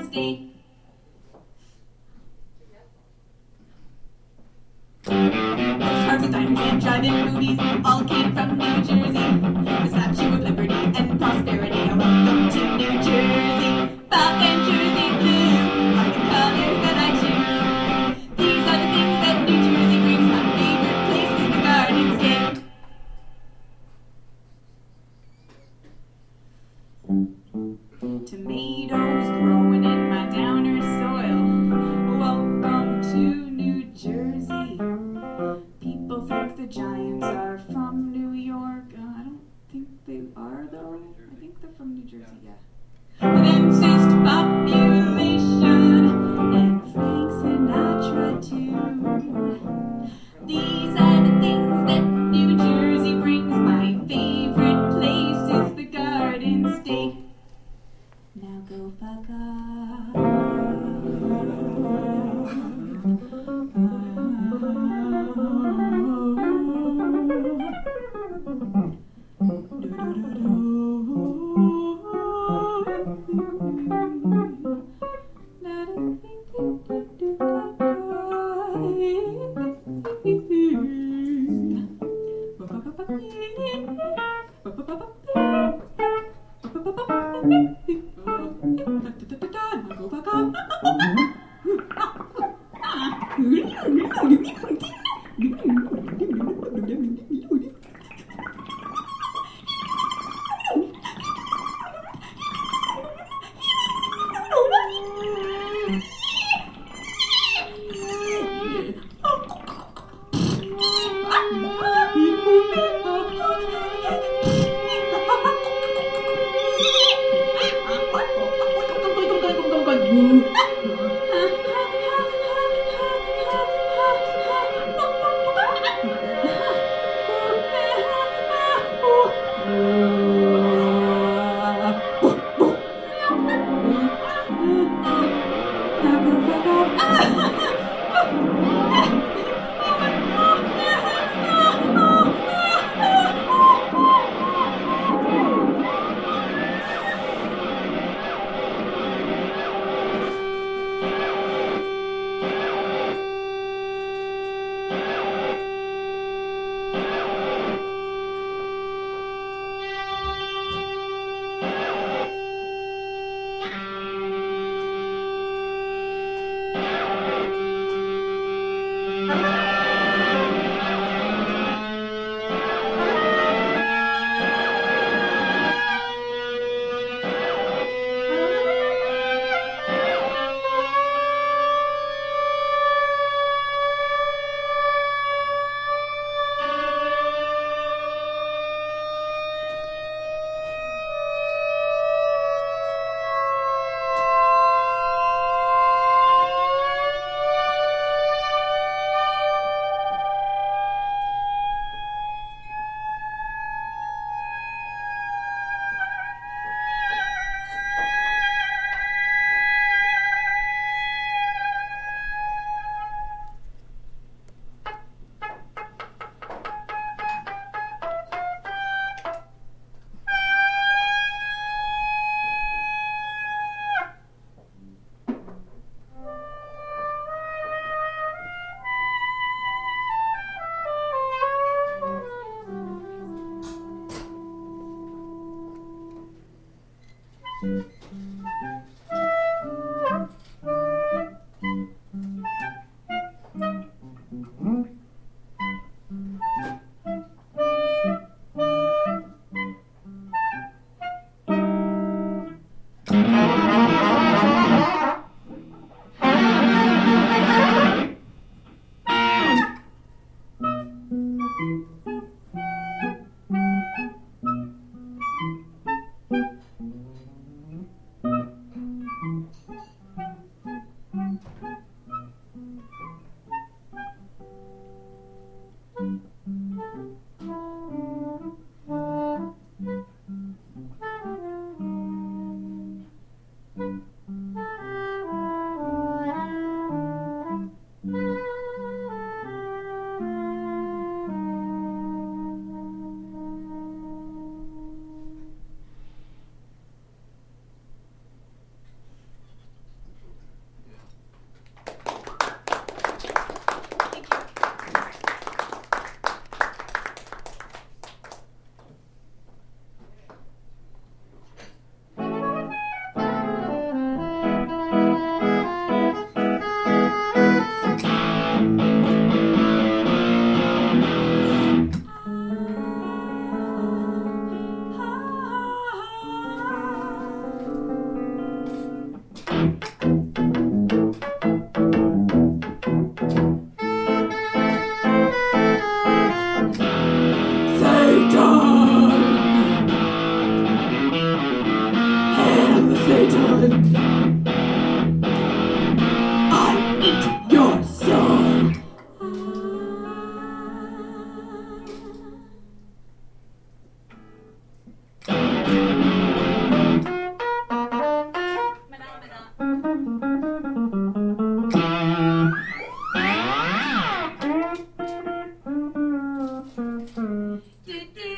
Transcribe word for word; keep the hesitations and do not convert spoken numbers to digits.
State. Postcards of diners and drive-in movies all came from New Jersey. The Statue of Liberty and Prosperity, a welcome to New Jersey. Buff and Jersey blue are the colors that I choose. These are the things that New Jersey brings. My favorite place is the Garden State. Tomatoes growing in my downer soil. Welcome to New Jersey. People think the Giants are from New York. Uh, I don't think they are, though. I think they're from New Jersey, yeah. The densest population and Frank Sinatra, too. These are the things that New Jersey brings. My favorite place is the Garden State. Now go fuck Do, do,